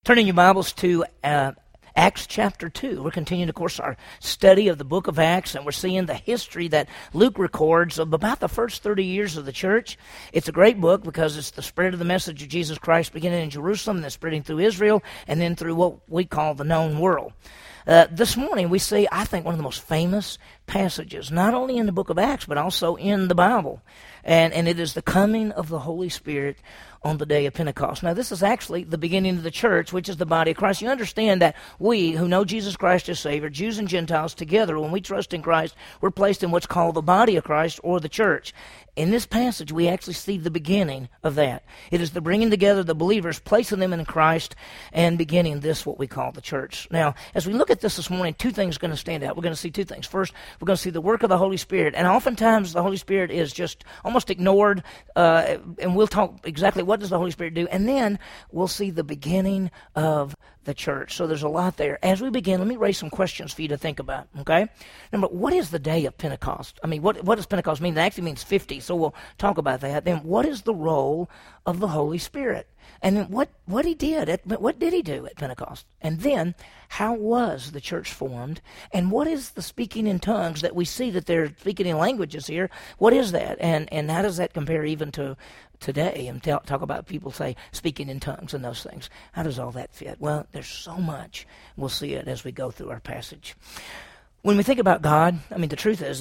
Turning your Bibles to Acts chapter 2. We're continuing, of course, our study of the book of Acts, and we're seeing the history that Luke records of about the first 30 years of the church. It's a great book because it's the spread of the message of Jesus Christ beginning in Jerusalem and then spreading through Israel and then through what we call the known world. This morning we see, I think, one of the most famous passages, not only in the book of Acts, but also in the Bible. And it is the coming of the Holy Spirit on the day of Pentecost. Now, this is actually the beginning of the church, which is the body of Christ. You understand that we who know Jesus Christ as Savior, Jews and Gentiles together, when we trust in Christ, we're placed in what's called the body of Christ or the church. In this passage, we actually see the beginning of that. It is the bringing together the believers, placing them in Christ, and beginning this, what we call the church. Now, as we look at this morning, two things are going to stand out. We're going to see two things. First, we're going to see the work of the Holy Spirit, and oftentimes the Holy Spirit is just almost ignored, and we'll talk exactly what does the Holy Spirit do, and then we'll see the beginning of the church. So there's a lot there. As we begin, let me raise some questions for you to think about, okay? Number, what is the day of Pentecost? I mean, what does Pentecost mean? It actually means 50, so we'll talk about that. Then what is the role of the Holy Spirit? And then what he did, what did he do at Pentecost? And then, how was the church formed? And what is the speaking in tongues that we see that they're speaking in languages here? What is that? And how does that compare even to today? And talk about people say speaking in tongues and those things. How does all that fit? Well, there's so much. We'll see it as we go through our passage. When we think about God, I mean, the truth is,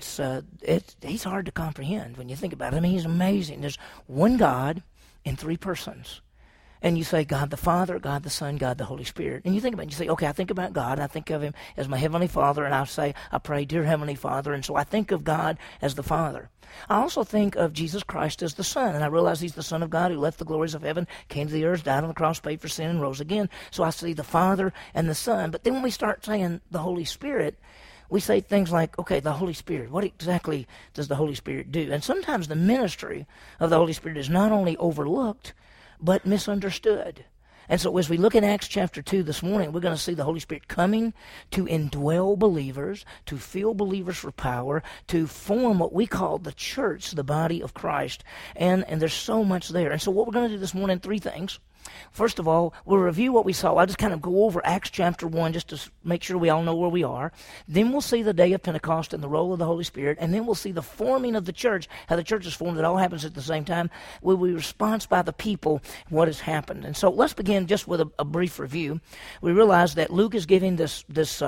he's hard to comprehend when you think about it. I mean, he's amazing. There's one God in three persons. And you say, God the Father, God the Son, God the Holy Spirit. And you think about it, and you say, okay, I think about God. I think of him as my Heavenly Father, and I pray, dear Heavenly Father. And so I think of God as the Father. I also think of Jesus Christ as the Son, and I realize he's the Son of God who left the glories of heaven, came to the earth, died on the cross, paid for sin, and rose again. So I see the Father and the Son. But then when we start saying the Holy Spirit, we say things like, okay, the Holy Spirit, what exactly does the Holy Spirit do? And sometimes the ministry of the Holy Spirit is not only overlooked, but misunderstood. And so as we look at Acts chapter 2 this morning, we're going to see the Holy Spirit coming to indwell believers, to fill believers for power, to form what we call the church, the body of Christ. And there's so much there. And so what we're going to do this morning, three things. First of all, we'll review what we saw. I'll just kind of go over Acts chapter 1 just to make sure we all know where we are. Then we'll see the day of Pentecost and the role of the Holy Spirit. And then we'll see the forming of the church, how the church is formed. It all happens at the same time. Will be response by the people, what has happened. And so let's begin just with a brief review. We realize that Luke is giving this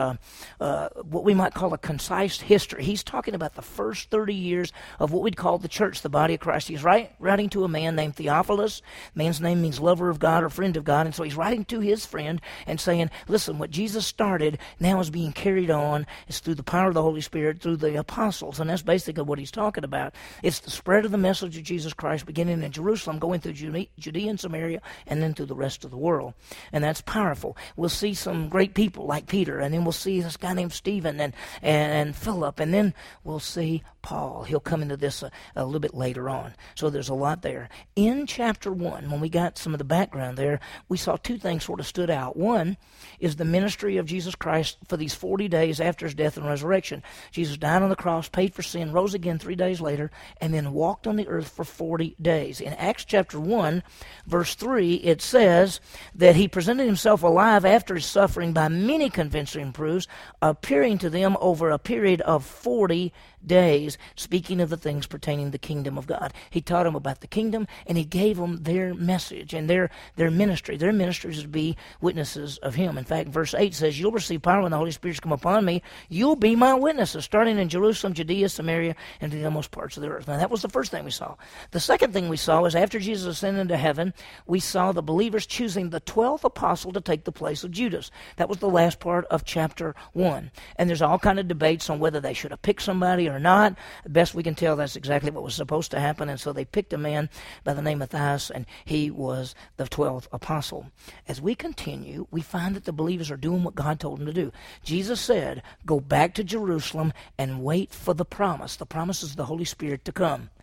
what we might call a concise history. He's talking about the first 30 years of what we'd call the church, the body of Christ. He's writing to a man named Theophilus. Man's name means lover of God or friend of God, and so he's writing to his friend and saying, listen, what Jesus started now is being carried on. It's through the power of the Holy Spirit, through the apostles, and that's basically what he's talking about. It's the spread of the message of Jesus Christ beginning in Jerusalem, going through Judea and Samaria, and then through the rest of the world, and that's powerful. We'll see some great people like Peter, and then we'll see this guy named Stephen and Philip, and then we'll see Paul. He'll come into this a little bit later on. So there's a lot there. In chapter 1, when we got some of the background there, we saw two things sort of stood out. One is the ministry of Jesus Christ for these 40 days after his death and resurrection. Jesus died on the cross, paid for sin, rose again 3 days later, and then walked on the earth for 40 days. In Acts chapter 1, verse 3, it says that he presented himself alive after his suffering by many convincing proofs, appearing to them over a period of 40 days, speaking of the things pertaining to the kingdom of God. He taught them about the kingdom, and he gave them their message and their ministry. Their ministry is to be witnesses of him. In fact, verse 8 says, you'll receive power when the Holy Spirit's come upon me. You'll be my witnesses, starting in Jerusalem, Judea, Samaria, and to the utmost parts of the earth. Now, that was the first thing we saw. The second thing we saw was after Jesus ascended into heaven, we saw the believers choosing the 12th apostle to take the place of Judas. That was the last part of chapter 1. And there's all kind of debates on whether they should have picked somebody or not. Best we can tell, that's exactly what was supposed to happen. And so they picked a man by the name of Matthias, and he was the 12th apostle. As we continue, we find that the believers are doing what God told them to do. Jesus said, go back to Jerusalem and wait for the promise. The promise is the Holy Spirit to come.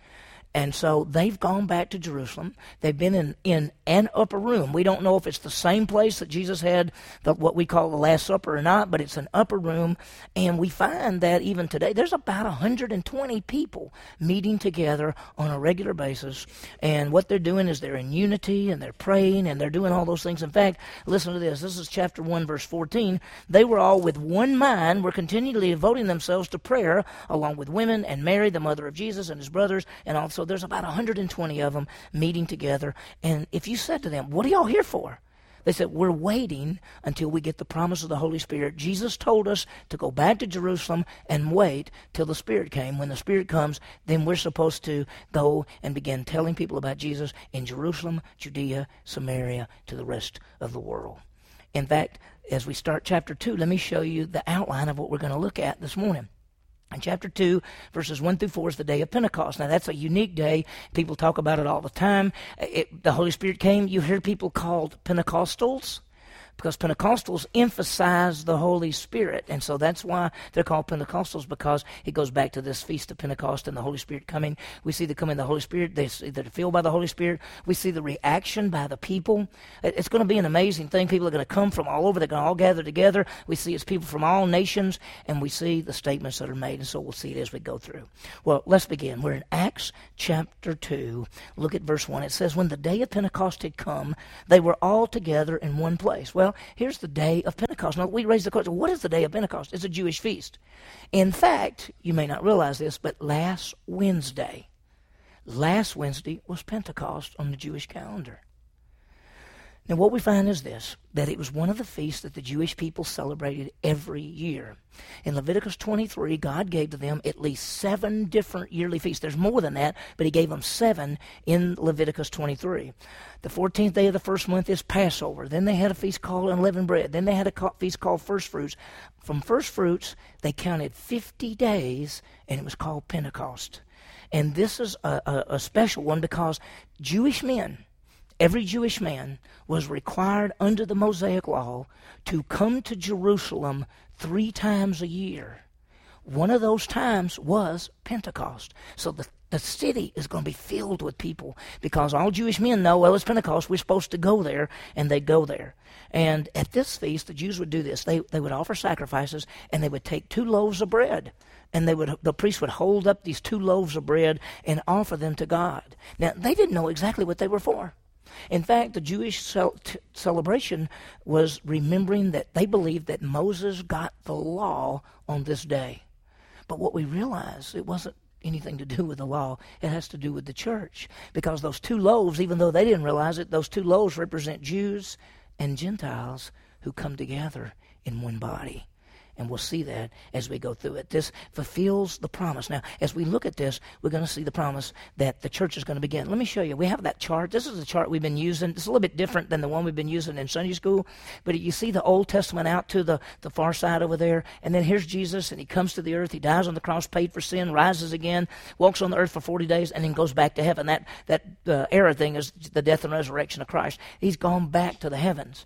And so they've gone back to Jerusalem. They've been in an upper room. We don't know if it's the same place that Jesus had what we call the Last Supper or not, but it's an upper room. And we find that even today, there's about 120 people meeting together on a regular basis. And what they're doing is they're in unity and they're praying and they're doing all those things. In fact, listen to this. This is chapter 1, verse 14. They were all with one mind, were continually devoting themselves to prayer, along with women and Mary, the mother of Jesus, and his brothers, and also there's about 120 of them meeting together. And if you said to them, what are y'all here for? They said, we're waiting until we get the promise of the Holy Spirit. Jesus told us to go back to Jerusalem and wait till the Spirit came. When the Spirit comes, then we're supposed to go and begin telling people about Jesus in Jerusalem, Judea, Samaria, to the rest of the world. In fact, as we start chapter 2, let me show you the outline of what we're going to look at this morning. In chapter 2, verses 1 through 4 is the day of Pentecost. Now, that's a unique day. People talk about it all the time. The Holy Spirit came. You hear people called Pentecostals, because Pentecostals emphasize the Holy Spirit. And so that's why they're called Pentecostals, because it goes back to this Feast of Pentecost and the Holy Spirit coming. We see the coming of the Holy Spirit. They're filled by the Holy Spirit. We see the reaction by the people. It's going to be an amazing thing. People are going to come from all over. They're going to all gather together. We see it's people from all nations, and we see the statements that are made. And so we'll see it as we go through. Well, let's begin. We're in Acts chapter 2. Look at verse 1. It says, when the day of Pentecost had come, they were all together in one place. Well, here's the day of Pentecost. Now, we raise the question, what is the day of Pentecost? It's a Jewish feast. In fact, you may not realize this, but last Wednesday was Pentecost on the Jewish calendar. Now, what we find is this, that it was one of the feasts that the Jewish people celebrated every year. In Leviticus 23, God gave to them at least 7 different yearly feasts. There's more than that, but he gave them 7 in Leviticus 23. The 14th day of the first month is Passover. Then they had a feast called Unleavened Bread. Then they had a feast called First Fruits. From First Fruits, they counted 50 days, and it was called Pentecost. And this is a special one because Jewish men, every Jewish man was required under the Mosaic law to come to Jerusalem 3 times a year. One of those times was Pentecost. So the city is going to be filled with people because all Jewish men know, well, it's Pentecost, we're supposed to go there, and they go there. And at this feast, the Jews would do this. They would offer sacrifices, and they would take 2 loaves of bread. And the priest would hold up these 2 loaves of bread and offer them to God. Now, they didn't know exactly what they were for. In fact, the Jewish celebration was remembering that they believed that Moses got the law on this day. But what we realize, it wasn't anything to do with the law. It has to do with the church. Because those 2 loaves, even though they didn't realize it, those 2 loaves represent Jews and Gentiles who come together in one body. And we'll see that as we go through it. This fulfills the promise. Now, as we look at this, we're going to see the promise that the church is going to begin. Let me show you. We have that chart. This is the chart we've been using. It's a little bit different than the one we've been using in Sunday school. But you see the Old Testament out to the far side over there. And then here's Jesus, and he comes to the earth. He dies on the cross, paid for sin, rises again, walks on the earth for 40 days, and then goes back to heaven. That era thing is the death and resurrection of Christ. He's gone back to the heavens.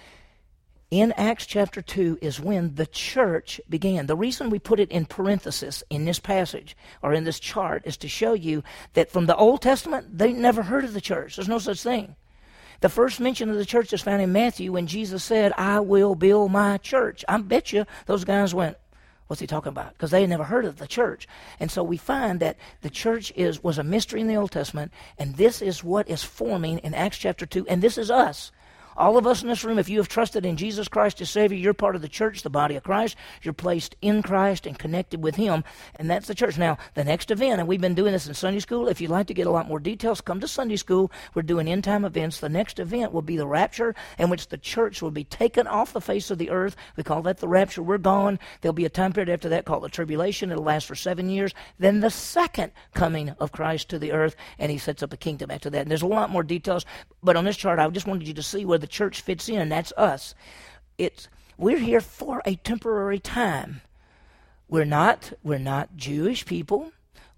In Acts chapter 2 is when the church began. The reason we put it in parenthesis in this passage or in this chart is to show you that from the Old Testament, they never heard of the church. There's no such thing. The first mention of the church is found in Matthew when Jesus said, I will build my church. I bet you those guys went, what's he talking about? Because they had never heard of the church. And so we find that the church was a mystery in the Old Testament, and this is what is forming in Acts chapter 2, and this is us. All of us in this room, if you have trusted in Jesus Christ as Savior, you're part of the church, the body of Christ. You're placed in Christ and connected with Him, and that's the church. Now, the next event, and we've been doing this in Sunday school. If you'd like to get a lot more details, come to Sunday school. We're doing end-time events. The next event will be the rapture, in which the church will be taken off the face of the earth. We call that the rapture. We're gone. There'll be a time period after that called the tribulation. It'll last for 7 years. Then the second coming of Christ to the earth, and He sets up a kingdom after that. And there's a lot more details, but on this chart, I just wanted you to see where the church fits in, and that's us. We're here for a temporary time. We're not Jewish people.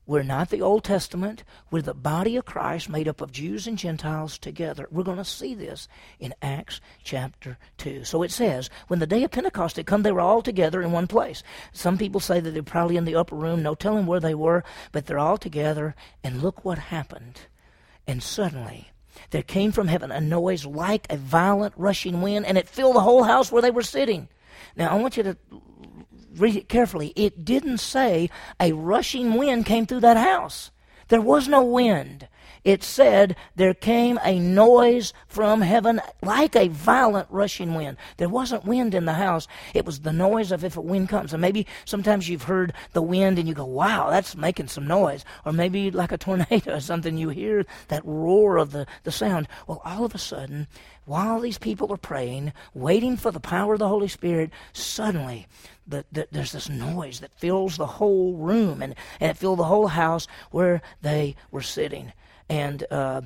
We're not the Old Testament. We're the body of Christ made up of Jews and Gentiles together. We're going to see this in Acts chapter 2. So it says, when the day of Pentecost had come, they were all together in one place. Some people say that they're probably in the upper room. No telling where they were, but they're all together. And look what happened. And suddenly there came from heaven a noise like a violent rushing wind, and it filled the whole house where they were sitting. Now, I want you to read it carefully. It didn't say a rushing wind came through that house. There was no wind. It said there came a noise from heaven like a violent rushing wind. There wasn't wind in the house. It was the noise of if a wind comes. And maybe sometimes you've heard the wind and you go, wow, that's making some noise. Or maybe like a tornado or something, you hear that roar of the sound. Well, all of a sudden, while these people are praying, waiting for the power of the Holy Spirit, suddenly there's this noise that fills the whole room and it filled the whole house where they were sitting. And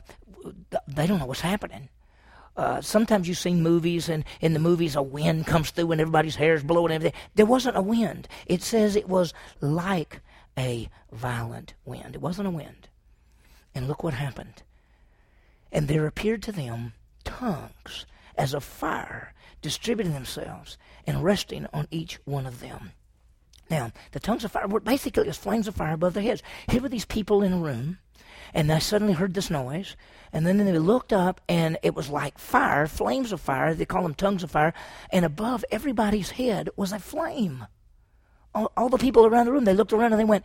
they don't know what's happening. Sometimes you've seen movies, and in the movies a wind comes through and everybody's hair is blowing and everything. There wasn't a wind. It says it was like a violent wind. It wasn't a wind. And look what happened. And there appeared to them tongues as of fire, distributing themselves and resting on each one of them. Now, the tongues of fire were basically as flames of fire above their heads. Here were these people in a room, and they suddenly heard this noise, and then they looked up, and it was like fire, flames of fire. They call them tongues of fire, and above everybody's head was a flame. All the people around the room, they looked around and they went,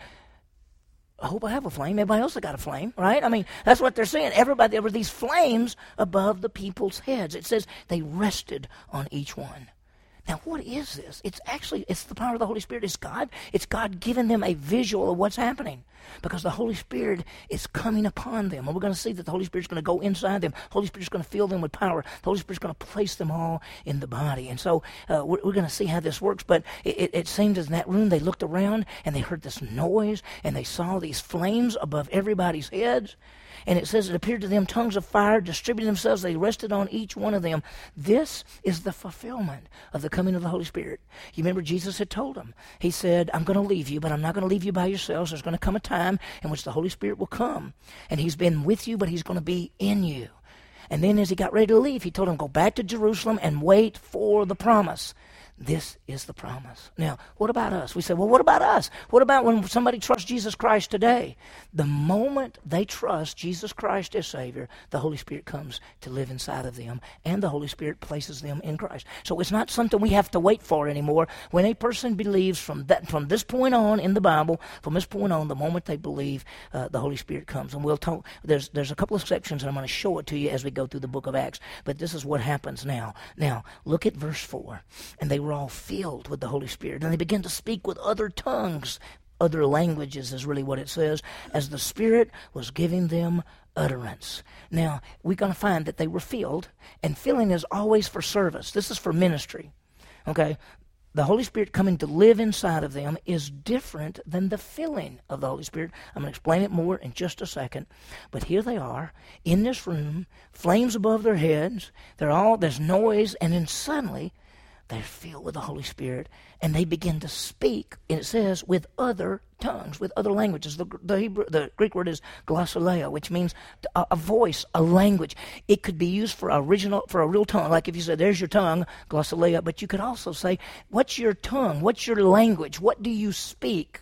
I hope I have a flame. Everybody else has got a flame, right? I mean, that's what they're saying. Everybody, there were these flames above the people's heads. It says they rested on each one. Now, what is this? It's the power of the Holy Spirit. It's God. It's God giving them a visual of what's happening because the Holy Spirit is coming upon them. And we're going to see that the Holy Spirit's going to go inside them. The Holy Spirit's going to fill them with power. The Holy Spirit's going to place them all in the body. And so we're going to see how this works. But it seems as in that room they looked around and they heard this noise and they saw these flames above everybody's heads. And it says it appeared to them tongues of fire, distributing themselves. They rested on each one of them. This is the fulfillment of the coming of the Holy Spirit. You remember Jesus had told them. He said, I'm going to leave you, but I'm not going to leave you by yourselves. There's going to come a time in which the Holy Spirit will come. And he's been with you, but he's going to be in you. And then as he got ready to leave, he told them, go back to Jerusalem and wait for the promise. This is the promise. Now, what about us? We say, well, what about us? What about when somebody trusts Jesus Christ today? The moment they trust Jesus Christ as Savior, the Holy Spirit comes to live inside of them, and the Holy Spirit places them in Christ. So it's not something we have to wait for anymore. When a person believes from this point on in the Bible, from this point on, the moment they believe, the Holy Spirit comes. And we'll talk. There's a couple of sections, and I'm going to show it to you as we go through the book of Acts. But this is what happens now. Now, look at verse 4. And they were all filled with the Holy Spirit, and they began to speak with other tongues. Other languages is really what it says, as the Spirit was giving them utterance. Now, we're going to find that they were filled, and filling is always for service. This is for ministry. Okay? The Holy Spirit coming to live inside of them is different than the filling of the Holy Spirit. I'm going to explain it more in just a second. But here they are in this room, flames above their heads. There's noise, and then suddenly they're filled with the Holy Spirit, and they begin to speak, and it says, with other tongues, with other languages. The Greek word is glossolalia, which means a voice, a language. It could be used for a real tongue, like if you said, there's your tongue, glossolalia, but you could also say, what's your tongue? What's your language? What do you speak?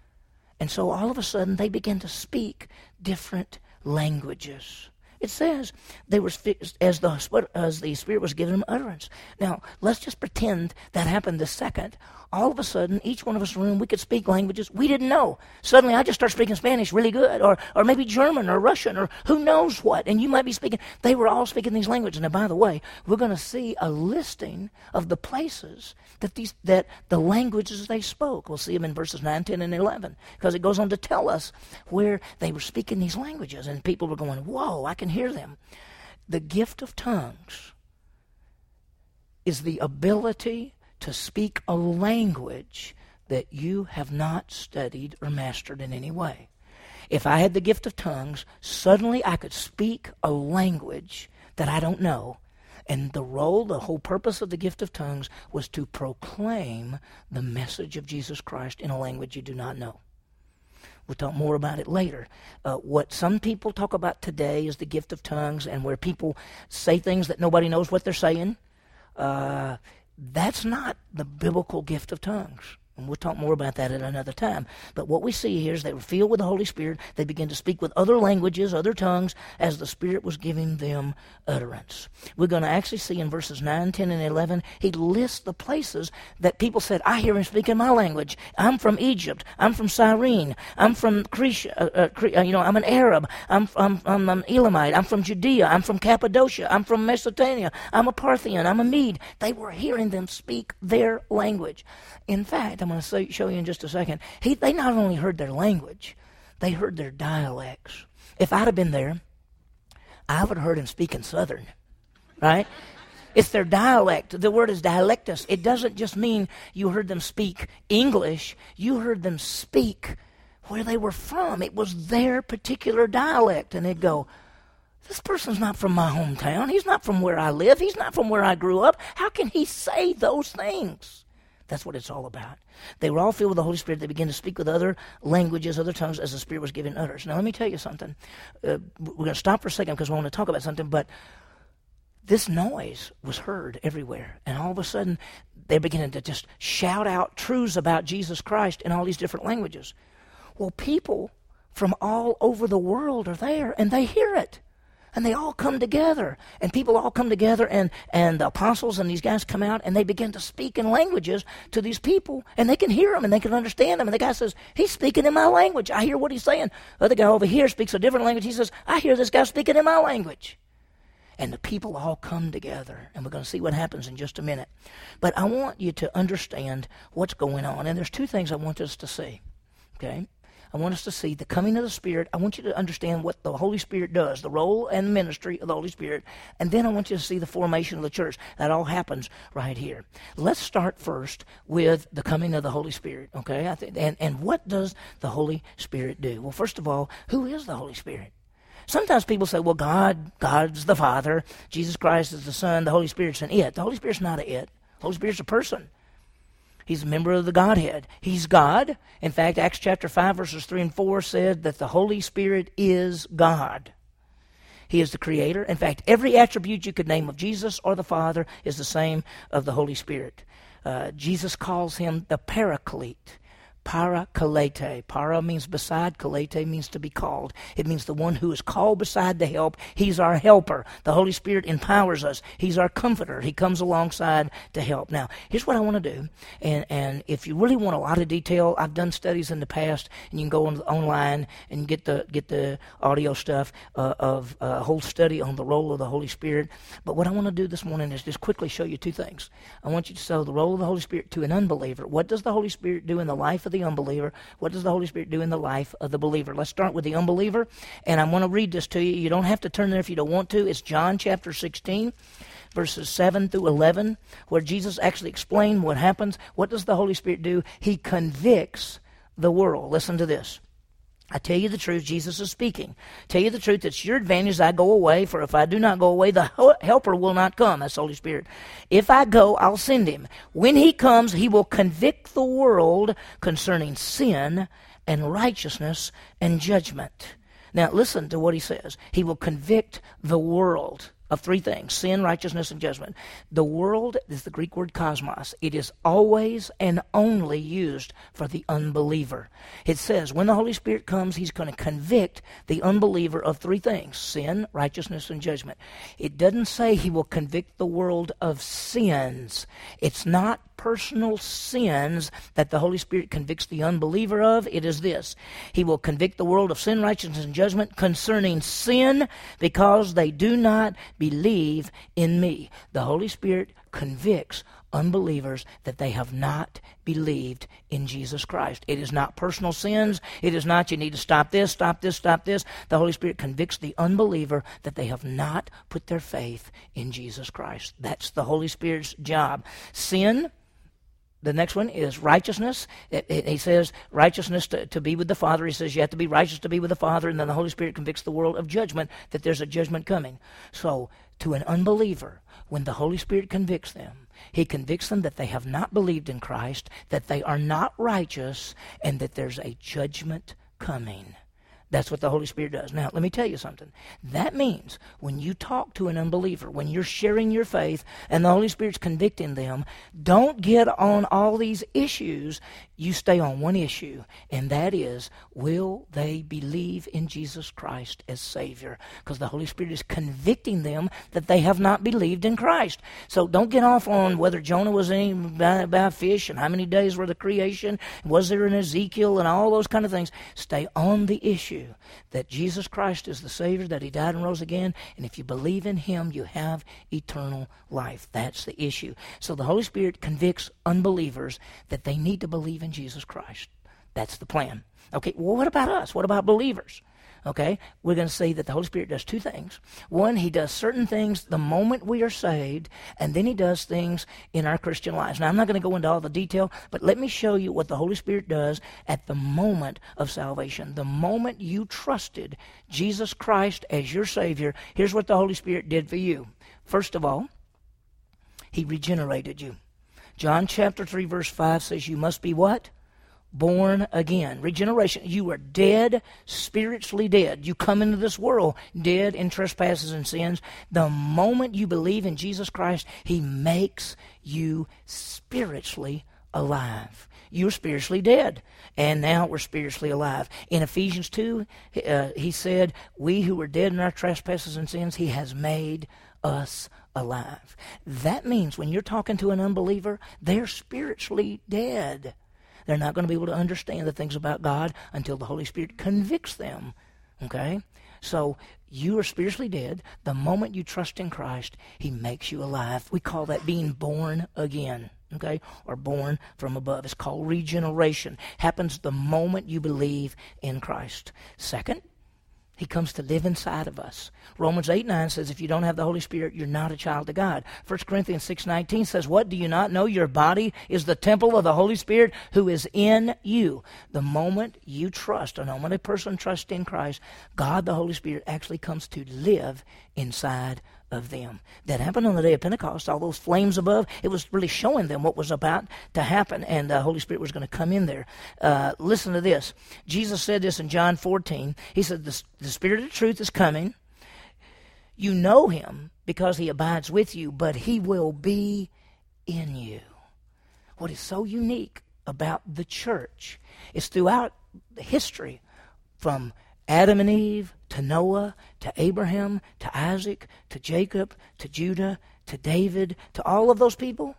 And so all of a sudden, they begin to speak different languages. It says they were as the Spirit was giving them utterance. Now, let's just pretend that happened this second. All of a sudden, each one of us in the room, we could speak languages we didn't know. Suddenly, I just start speaking Spanish really good, or maybe German or Russian, or who knows what, and you might be speaking. They were all speaking these languages. Now, by the way, we're going to see a listing of the places that the languages they spoke. We'll see them in verses 9, 10, and 11, because it goes on to tell us where they were speaking these languages, and people were going, whoa, I can hear them. The gift of tongues is the ability to speak a language that you have not studied or mastered in any way. If I had the gift of tongues, suddenly I could speak a language that I don't know. And the whole purpose of the gift of tongues was to proclaim the message of Jesus Christ in a language you do not know. We'll talk more about it later. What some people talk about today is the gift of tongues, and where people say things that nobody knows what they're saying. That's not the biblical gift of tongues. And we'll talk more about that at another time. But what we see here is they were filled with the Holy Spirit. They began to speak with other languages, other tongues, as the Spirit was giving them utterance. We're going to actually see in verses 9, 10, and 11, he lists the places that people said, I hear him speak in my language. I'm from Egypt. I'm from Cyrene. I'm from I'm an Arab. I'm an Elamite. I'm from Judea. I'm from Cappadocia. I'm from Mesopotamia. I'm a Parthian. I'm a Mede. They were hearing them speak their language. In fact, I'm going to show you in just a second. They not only heard their language, they heard their dialects. If I'd have been there, I would have heard him speaking Southern, right? It's their dialect. The word is dialectus. It doesn't just mean you heard them speak English. You heard them speak where they were from. It was their particular dialect. And they'd go, this person's not from my hometown. He's not from where I live. He's not from where I grew up. How can he say those things? That's what it's all about. They were all filled with the Holy Spirit. They began to speak with other languages, other tongues, as the Spirit was giving utterance. Now, let me tell you something. We're going to stop for a second because we want to talk about something, but this noise was heard everywhere. And all of a sudden, they're beginning to just shout out truths about Jesus Christ in all these different languages. Well, people from all over the world are there, and they hear it. And they all come together, and people all come together, and the apostles and these guys come out, and they begin to speak in languages to these people, and they can hear them, and they can understand them. And the guy says, he's speaking in my language. I hear what he's saying. The other guy over here speaks a different language. He says, I hear this guy speaking in my language. And the people all come together, and we're going to see what happens in just a minute. But I want you to understand what's going on, and there's two things I want us to see, okay? I want us to see the coming of the Spirit. I want you to understand what the Holy Spirit does, the role and the ministry of the Holy Spirit. And then I want you to see the formation of the church. That all happens right here. Let's start first with the coming of the Holy Spirit, okay? And what does the Holy Spirit do? Well, first of all, who is the Holy Spirit? Sometimes people say, well, God's the Father, Jesus Christ is the Son, the Holy Spirit's an it. The Holy Spirit's not an it. The Holy Spirit's a person. He's a member of the Godhead. He's God. In fact, Acts chapter 5, verses 3 and 4 said that the Holy Spirit is God. He is the Creator. In fact, every attribute you could name of Jesus or the Father is the same of the Holy Spirit. Jesus calls him the Paraclete. Parakalete. Para means beside, kalete means to be called. It means the one who is called beside to help. He's our helper. The Holy Spirit empowers us. He's our comforter. He comes alongside to help. Now, here's what I want to do. And if you really want a lot of detail, I've done studies in the past, and you can go online and get the audio stuff of a whole study on the role of the Holy Spirit. But what I want to do this morning is just quickly show you two things. I want you to show the role of the Holy Spirit to an unbeliever. What does the Holy Spirit do in the life of the unbeliever? What does the Holy Spirit do in the life of the believer? Let's start with the unbeliever, and I'm going to read this to you. You don't have to turn there if you don't want to. It's John chapter 16, verses 7 through 11, where Jesus actually explained what happens. What does the Holy Spirit do? He convicts the world. Listen to this. I tell you the truth, Jesus is speaking. Tell you the truth, it's your advantage I go away, for if I do not go away, the helper will not come. That's the Holy Spirit. If I go, I'll send him. When he comes, he will convict the world concerning sin and righteousness and judgment. Now, listen to what he says. He will convict the world of three things: sin, righteousness, and judgment. The world is the Greek word cosmos. It is always and only used for the unbeliever. It says when the Holy Spirit comes, he's going to convict the unbeliever of three things: sin, righteousness, and judgment. It doesn't say he will convict the world of sins. It's not personal sins that the Holy Spirit convicts the unbeliever of. It is this: he will convict the world of sin, righteousness, and judgment concerning sin, because they do not believe in me. The Holy Spirit convicts unbelievers that they have not believed in Jesus Christ. It is not personal sins. It is not you need to stop this, stop this, stop this. The Holy Spirit convicts the unbeliever that they have not put their faith in Jesus Christ. That's the Holy Spirit's job. Sin. The next one is righteousness. He says righteousness to be with the Father. He says you have to be righteous to be with the Father. And then the Holy Spirit convicts the world of judgment, that there's a judgment coming. So to an unbeliever, when the Holy Spirit convicts them, he convicts them that they have not believed in Christ, that they are not righteous, and that there's a judgment coming. That's what the Holy Spirit does. Now, let me tell you something. That means when you talk to an unbeliever, when you're sharing your faith and the Holy Spirit's convicting them, don't get on all these issues. You stay on one issue, and that is, will they believe in Jesus Christ as Savior? Because the Holy Spirit is convicting them that they have not believed in Christ. So don't get off on whether Jonah was eaten by a fish and how many days were the creation, was there an Ezekiel, and all those kind of things. Stay on the issue that Jesus Christ is the Savior, that He died and rose again, and if you believe in Him, you have eternal life. That's the issue. So the Holy Spirit convicts unbelievers that they need to believe in Jesus Christ. That's the plan. Okay, well, what about us? What about believers? Okay, we're going to see that the Holy Spirit does two things. One, He does certain things the moment we are saved, and then He does things in our Christian lives. Now, I'm not going to go into all the detail, but let me show you what the Holy Spirit does at the moment of salvation. The moment you trusted Jesus Christ as your Savior, here's what the Holy Spirit did for you. First of all, He regenerated you. John chapter 3, verse 5 says you must be what? Born again. Regeneration. You are dead, spiritually dead. You come into this world dead in trespasses and sins. The moment you believe in Jesus Christ, He makes you spiritually alive. You're spiritually dead, and now we're spiritually alive. In Ephesians 2, he said, we who were dead in our trespasses and sins, He has made us alive. That means when you're talking to an unbeliever, they're spiritually dead. They're not going to be able to understand the things about God until the Holy Spirit convicts them. Okay? So you are spiritually dead. The moment you trust in Christ, He makes you alive. We call that being born again. Okay? Or born from above. It's called regeneration. Happens the moment you believe in Christ. Second, He comes to live inside of us. Romans 8:9 says if you don't have the Holy Spirit, you're not a child of God. 1 Corinthians 6:19 says, what, do you not know your body is the temple of the Holy Spirit who is in you? The moment you trust, or the moment a person trusts in Christ, God the Holy Spirit actually comes to live inside of them. That happened on the day of Pentecost. All those flames above, it was really showing them what was about to happen, and the Holy Spirit was going to come in there. Listen to this. Jesus said this in John 14. He said, the Spirit of truth is coming. You know Him because He abides with you, but He will be in you. What is so unique about the church is throughout history, from Adam and Eve, to Noah, to Abraham, to Isaac, to Jacob, to Judah, to David, to all of those people,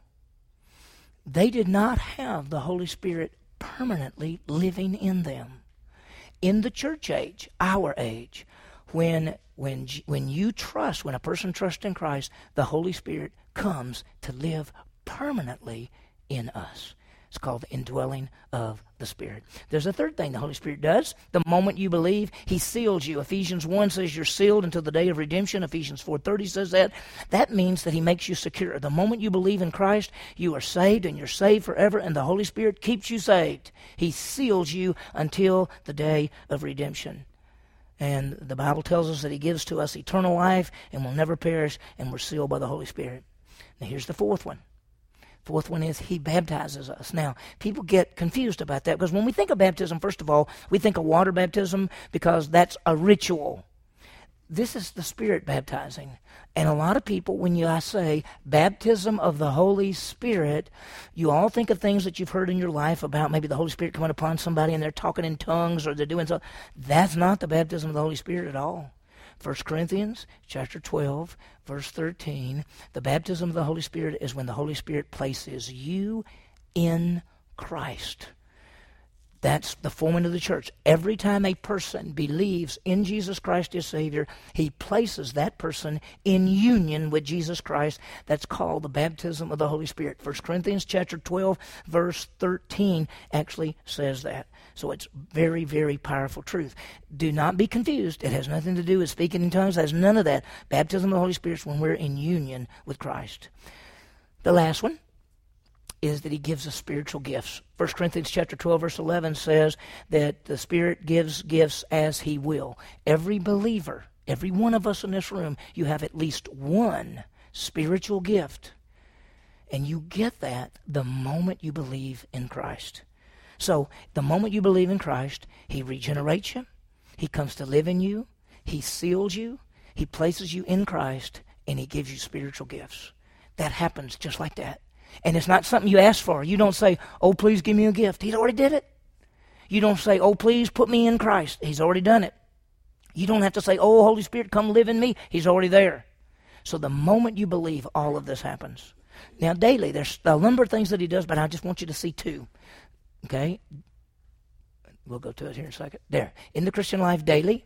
they did not have the Holy Spirit permanently living in them. In the church age, our age, when you trust, when a person trusts in Christ, the Holy Spirit comes to live permanently in us. It's called the indwelling of the Spirit. There's a third thing the Holy Spirit does. The moment you believe, He seals you. Ephesians 1 says you're sealed until the day of redemption. Ephesians 4:30 says that. That means that He makes you secure. The moment you believe in Christ, you are saved, and you're saved forever, and the Holy Spirit keeps you saved. He seals you until the day of redemption. And the Bible tells us that He gives to us eternal life and will never perish, and we're sealed by the Holy Spirit. Now here's the fourth one. Fourth one is He baptizes us. Now, people get confused about that because when we think of baptism, first of all, we think of water baptism because that's a ritual. This is the Spirit baptizing. And a lot of people, when I say baptism of the Holy Spirit, you all think of things that you've heard in your life about maybe the Holy Spirit coming upon somebody and they're talking in tongues or they're doing something. That's not the baptism of the Holy Spirit at all. 1 Corinthians chapter 12, verse 13, the baptism of the Holy Spirit is when the Holy Spirit places you in Christ. That's the foreman of the church. Every time a person believes in Jesus Christ as Savior, He places that person in union with Jesus Christ. That's called the baptism of the Holy Spirit. 1 Corinthians chapter 12, verse 13 actually says that. So it's very, very powerful truth. Do not be confused. It has nothing to do with speaking in tongues. It has none of that. Baptism of the Holy Spirit is when we're in union with Christ. The last one is that He gives us spiritual gifts. 1 Corinthians chapter 12, verse 11 says that the Spirit gives gifts as He will. Every believer, every one of us in this room, you have at least one spiritual gift. And you get that the moment you believe in Christ. So the moment you believe in Christ, he regenerates you. He comes to live in you. He seals you. He places you in Christ, and he gives you spiritual gifts. That happens just like that. And it's not something you ask for. You don't say, oh, please give me a gift. He's already did it. You don't say, oh, please put me in Christ. He's already done it. You don't have to say, oh, Holy Spirit, come live in me. He's already there. So the moment you believe, all of this happens. Now, daily, there's a number of things that he does, but I just want you to see two. Okay? We'll go to it here in a second. There. In the Christian life daily,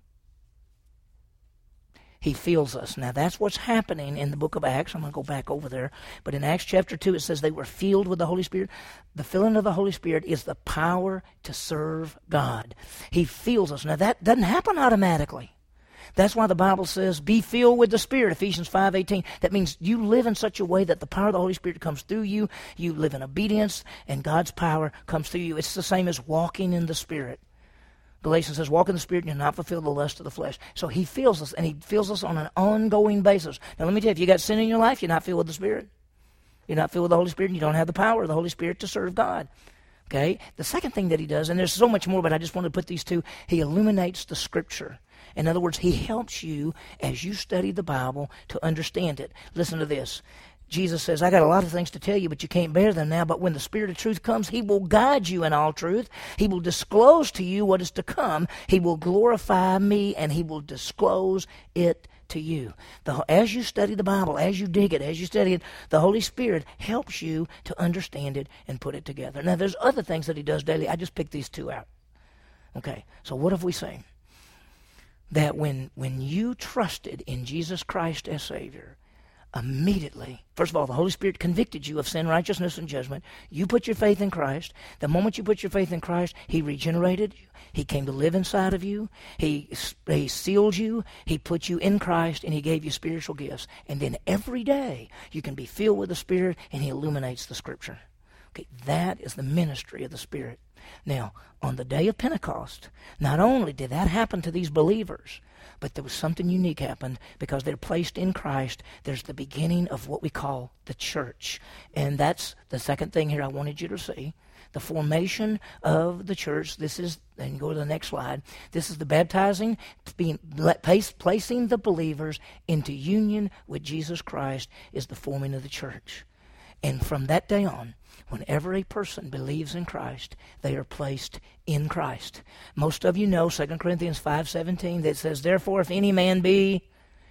he fills us. Now, that's what's happening in the book of Acts. I'm going to go back over there. But in Acts chapter 2, it says they were filled with the Holy Spirit. The filling of the Holy Spirit is the power to serve God. He fills us. Now, that doesn't happen automatically. That's why the Bible says, be filled with the Spirit, Ephesians 5:18. That means you live in such a way that the power of the Holy Spirit comes through you. You live in obedience, and God's power comes through you. It's the same as walking in the Spirit. Galatians says, walk in the Spirit and you'll not fulfill the lust of the flesh. So he fills us, and he fills us on an ongoing basis. Now let me tell you, if you got sin in your life, you're not filled with the Spirit. You're not filled with the Holy Spirit, and you don't have the power of the Holy Spirit to serve God. Okay? The second thing that he does, and there's so much more, but I just want to put these two, he illuminates the Scripture. In other words, he helps you as you study the Bible to understand it. Listen to this. Jesus says, I got a lot of things to tell you, but you can't bear them now. But when the Spirit of truth comes, he will guide you in all truth. He will disclose to you what is to come. He will glorify me, and he will disclose it to you. As you study the Bible, as you dig it, as you study it, the Holy Spirit helps you to understand it and put it together. Now, there's other things that he does daily. I just picked these two out. Okay, so what have we seen? That when you trusted in Jesus Christ as Savior, immediately, first of all, the Holy Spirit convicted you of sin, righteousness, and judgment. You put your faith in Christ. The moment you put your faith in Christ, he regenerated you. He came to live inside of you. He sealed you. He put you in Christ, and he gave you spiritual gifts. And then every day, you can be filled with the Spirit, and he illuminates the Scripture. Okay, that is the ministry of the Spirit. Now, on the day of Pentecost, not only did that happen to these believers, but there was something unique happened because they're placed in Christ. There's the beginning of what we call the church. And that's the second thing here I wanted you to see. The formation of the church. This is, and go to the next slide. This is the baptizing, placing the believers into union with Jesus Christ is the forming of the church. And from that day on, whenever a person believes in Christ, they are placed in Christ. Most of you know 2 Corinthians 5:17 that says, therefore, if any man be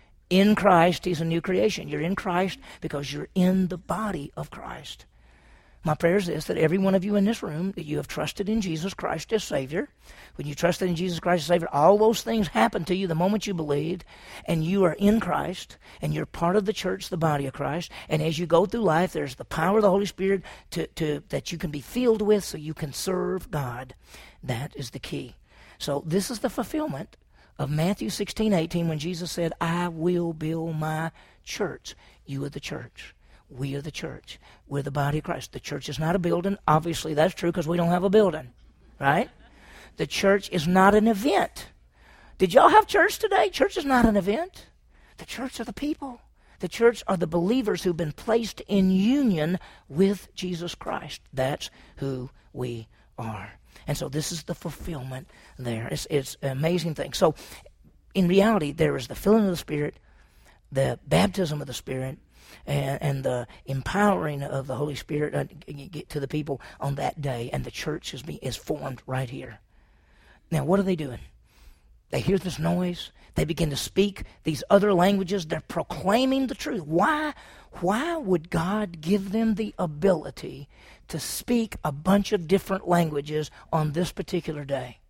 in Christ, he's a new creation. You're in Christ because you're in the body of Christ. My prayer is this, that every one of you in this room, that you have trusted in Jesus Christ as Savior. When you trusted in Jesus Christ as Savior, all those things happen to you the moment you believed, and you are in Christ, and you're part of the church, the body of Christ. And as you go through life, there's the power of the Holy Spirit that you can be filled with so you can serve God. That is the key. So this is the fulfillment of Matthew 16:18 when Jesus said, I will build my church. You are the church. We are the church. We're the body of Christ. The church is not a building. Obviously, that's true because we don't have a building, right? The church is not an event. Did y'all have church today? Church is not an event. The church are the people. The church are the believers who've been placed in union with Jesus Christ. That's who we are. And so this is the fulfillment there. It's an amazing thing. So in reality, there is the filling of the Spirit, the baptism of the Spirit, and the empowering of the Holy Spirit to the people on that day, and the church is formed right here. Now, what are they doing? They hear this noise. They begin to speak these other languages. They're proclaiming the truth. Why would God give them the ability to speak a bunch of different languages on this particular day?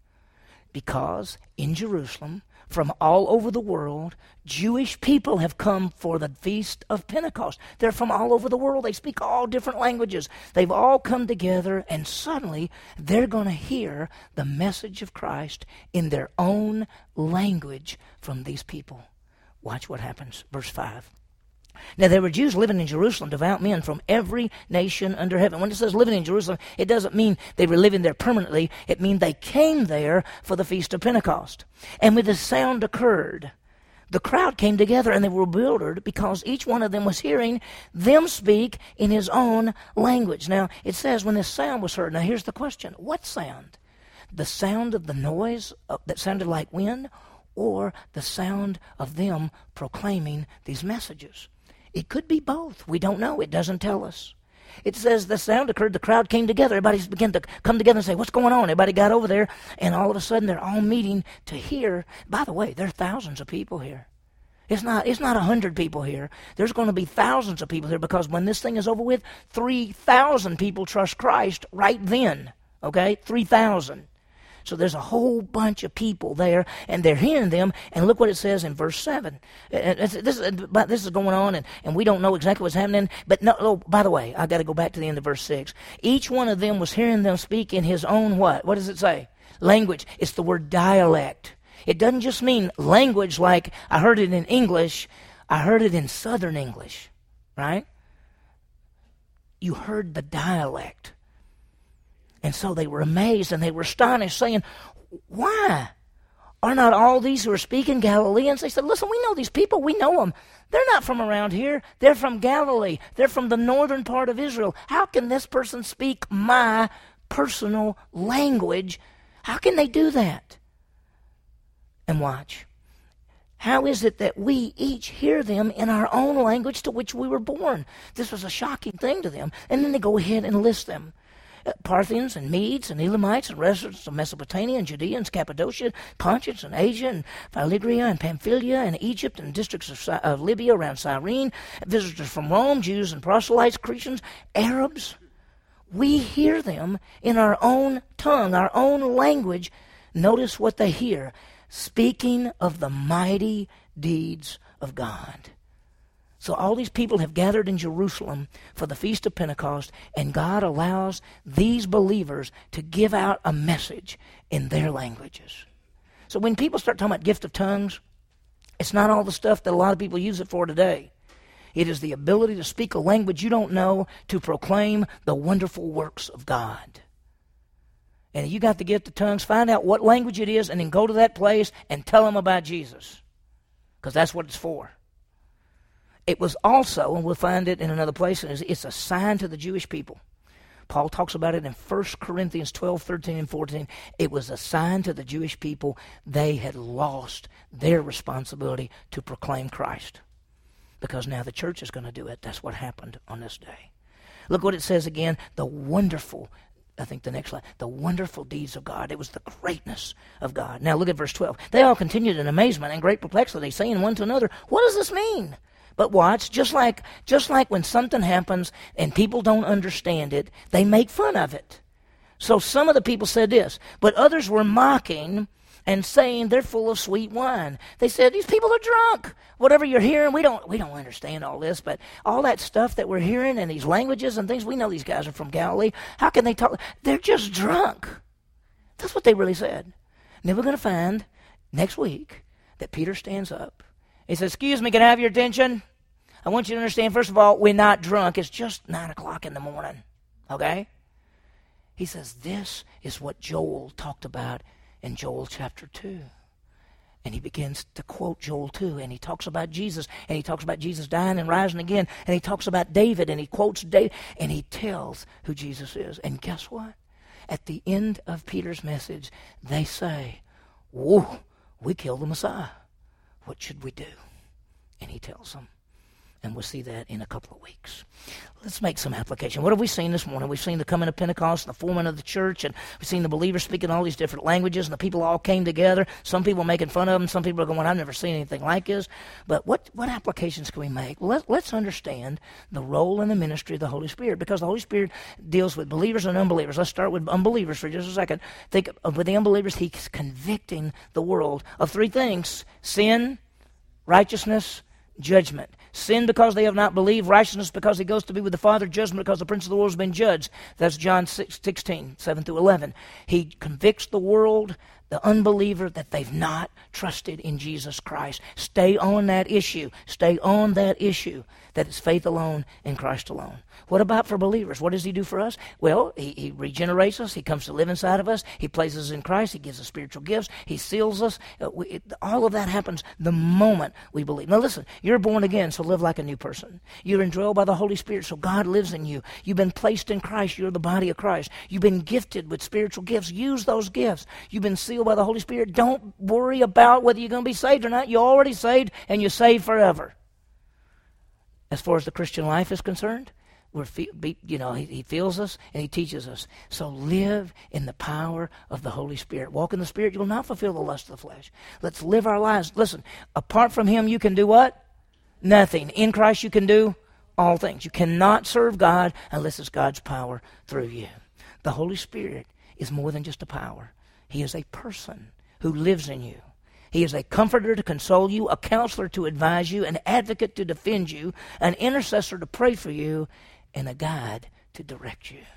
Because in Jerusalem, from all over the world, Jewish people have come for the Feast of Pentecost. They're from all over the world. They speak all different languages. They've all come together, and suddenly they're going to hear the message of Christ in their own language from these people. Watch what happens. Verse 5. Now there were Jews living in Jerusalem, devout men from every nation under heaven. When it says living in Jerusalem, it doesn't mean they were living there permanently. It means they came there for the Feast of Pentecost. And when the sound occurred, The crowd came together and they were bewildered because each one of them was hearing them speak in his own language. Now, it says when this sound was heard. Now, here's the question. What sound? The sound of the noise that sounded like wind, or the sound of them proclaiming these messages? It could be both. We don't know. It doesn't tell us. It says the sound occurred, the crowd came together, everybody began to come together and say, what's going on? Everybody got over there, and all of a sudden they're all meeting to hear. By the way, there are thousands of people here. It's not 100 people here. There's going to be thousands of people here, because when this thing is over with, 3,000 people trust Christ right then. Okay? 3,000. So there's a whole bunch of people there, and they're hearing them. And look what it says in verse 7. This is going on, and we don't know exactly what's happening. But no, oh, by the way, I got to go back to the end of verse 6. Each one of them was hearing them speak in his own what? What does it say? Language. It's the word dialect. It doesn't just mean language like I heard it in English. I heard it in Southern English, right? You heard the dialect. And so they were amazed and they were astonished, saying, why? Are not all these who are speaking Galileans? They said, listen, we know these people. We know them. They're not from around here. They're from Galilee. They're from the northern part of Israel. How can this person speak my personal language? How can they do that? And watch. How is it that we each hear them in our own language to which we were born? This was a shocking thing to them. And then they go ahead and list them. Parthians and Medes and Elamites and residents of Mesopotamia and Judea and Cappadocia, Pontus and Asia and Phrygia and Pamphylia and Egypt and districts of Libya around Cyrene, visitors from Rome, Jews and proselytes, Cretans, Arabs. We hear them in our own tongue, our own language. Notice what they hear. Speaking of the mighty deeds of God. So all these people have gathered in Jerusalem for the Feast of Pentecost, and God allows these believers to give out a message in their languages. So when people start talking about gift of tongues, it's not all the stuff that a lot of people use it for today. It is the ability to speak a language you don't know to proclaim the wonderful works of God. And if you got the gift of tongues, find out what language it is and then go to that place and tell them about Jesus, because that's what it's for. It was also, and we'll find it in another place, it's a sign to the Jewish people. Paul talks about it in 1 Corinthians 12, 13, and 14. It was a sign to the Jewish people. They had lost their responsibility to proclaim Christ, because now the church is going to do it. That's what happened on this day. Look what it says again, the wonderful, I think the next slide, the wonderful deeds of God. It was the greatness of God. Now look at verse 12. They all continued in amazement and great perplexity, saying one to another, what does this mean? But watch, just like when something happens and people don't understand it, they make fun of it. So some of the people said this, but others were mocking and saying they're full of sweet wine. They said, these people are drunk. Whatever you're hearing, we don't understand all this, but all that stuff that we're hearing and these languages and things, we know these guys are from Galilee. How can they talk? They're just drunk. That's what they really said. And then we're going to find next week that Peter stands up. He says, excuse me, can I have your attention? I want you to understand, first of all, we're not drunk. It's just 9 o'clock in the morning, okay? He says, this is what Joel talked about in Joel chapter 2. And he begins to quote Joel 2, and he talks about Jesus, and he talks about Jesus dying and rising again, and he talks about David, and he quotes David, and he tells who Jesus is. And guess what? At the end of Peter's message, they say, whoa, we killed the Messiah. What should we do? And he tells them. And we'll see that in a couple of weeks. Let's make some application. What have we seen this morning? We've seen the coming of Pentecost, the forming of the church, and we've seen the believers speaking all these different languages, and the people all came together. Some people making fun of them. Some people are going, I've never seen anything like this. But what applications can we make? Well, let's understand the role and the ministry of the Holy Spirit, because the Holy Spirit deals with believers and unbelievers. Let's start with unbelievers for just a second. Think of with the unbelievers, he's convicting the world of three things: sin, righteousness, judgment. Sin because they have not believed, righteousness because he goes to be with the Father, judgment because the prince of the world has been judged. That's John 16, 7 through 11. He convicts the world the unbeliever, that they've not trusted in Jesus Christ. Stay on that issue. Stay on that issue, that it's faith alone in Christ alone. What about for believers? What does he do for us? Well, he regenerates us. He comes to live inside of us. He places us in Christ. He gives us spiritual gifts. He seals us. All of that happens the moment we believe. Now listen, you're born again, so live like a new person. You're indwelled by the Holy Spirit, so God lives in you. You've been placed in Christ. You're the body of Christ. You've been gifted with spiritual gifts. Use those gifts. You've been sealed by the Holy Spirit. Don't worry about whether you're going to be saved or not. You're already saved, and you're saved forever. As far as the Christian life is concerned, he fills us and he teaches us. So live in the power of the Holy Spirit. Walk in the Spirit. You'll not fulfill the lust of the flesh. Let's live our lives. Listen, apart from him, you can do what? Nothing. In Christ, you can do all things. You cannot serve God unless it's God's power through you. The Holy Spirit is more than just a power. He is a person who lives in you. He is a comforter to console you, a counselor to advise you, an advocate to defend you, an intercessor to pray for you, and a guide to direct you.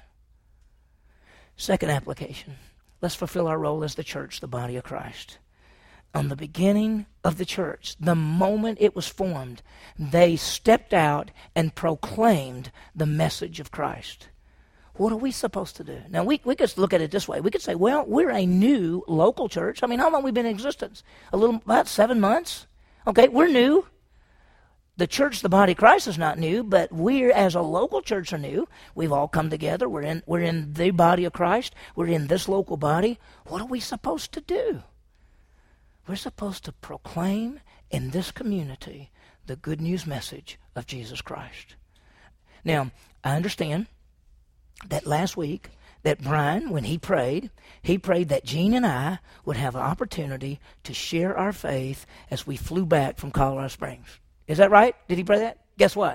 Second application. Let's fulfill our role as the church, the body of Christ. On the beginning of the church, the moment it was formed, they stepped out and proclaimed the message of Christ. What are we supposed to do? Now, we could look at it this way. We could say, well, we're a new local church. I mean, how long have we been in existence? About 7 months. Okay, we're new. The church, the body of Christ, is not new, but we as a local church are new. We've all come together. We're in the body of Christ. We're in this local body. What are we supposed to do? We're supposed to proclaim in this community the good news message of Jesus Christ. Now, I understand that last week, that Brian, when he prayed that Gene and I would have an opportunity to share our faith as we flew back from Colorado Springs. Is that right? Did he pray that? Guess what?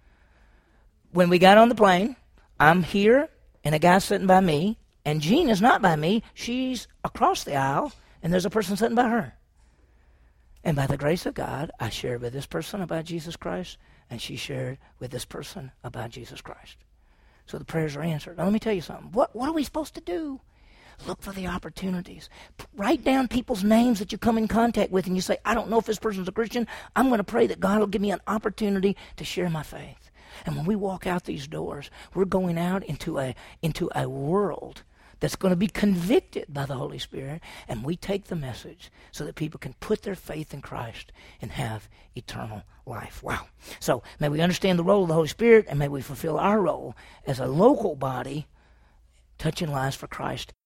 When we got on the plane, I'm here, and a guy's sitting by me, and Gene is not by me. She's across the aisle, and there's a person sitting by her. And by the grace of God, I shared with this person about Jesus Christ, and she shared with this person about Jesus Christ. So the prayers are answered. Now let me tell you something. What are we supposed to do? Look for the opportunities. Write down people's names that you come in contact with, and you say, I don't know if this person's a Christian. I'm going to pray that God will give me an opportunity to share my faith. And when we walk out these doors, we're going out into a world that's going to be convicted by the Holy Spirit, and we take the message so that people can put their faith in Christ and have eternal life. Wow. So may we understand the role of the Holy Spirit, and may we fulfill our role as a local body touching lives for Christ